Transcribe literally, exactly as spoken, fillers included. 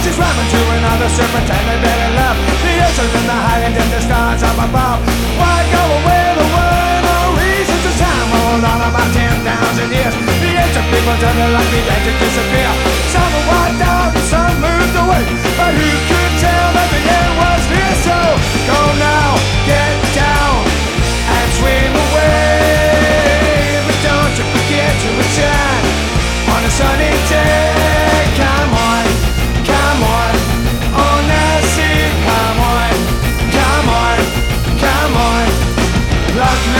she's running to another serpent and they better love. The oceans in the highlands and the stars up above. Why go away the world? No reason to time. Hold on about ten thousand years. The ancient people turned their luck began to disappear. Some were wiped out and some moved away. But who could tell that the end was near? So go now, get down and swim away. But don't you forget to return on a sunny day. Come on, come on, on the sea. Come on, come on, come on. Luck